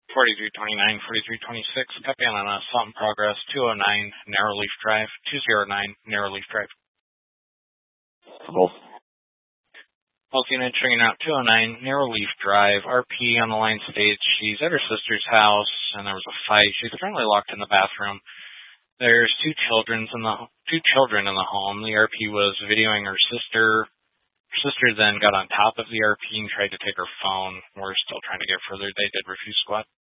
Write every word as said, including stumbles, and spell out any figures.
forty-three twenty-nine, forty-three twenty-six, copy on an assault in progress, two oh nine, Narrowleaf Drive, two oh nine, Narrowleaf Drive. Both. Both units ringing out two oh nine, Narrowleaf Drive, R P on the line states she's at her sister's house, and there was a fight. She's currently locked in the bathroom. There's two children in the two children in the home. The R P was videoing her sister. Her sister then got on top of the R P and tried to take her phone. We're still trying to get further. They did refuse squad.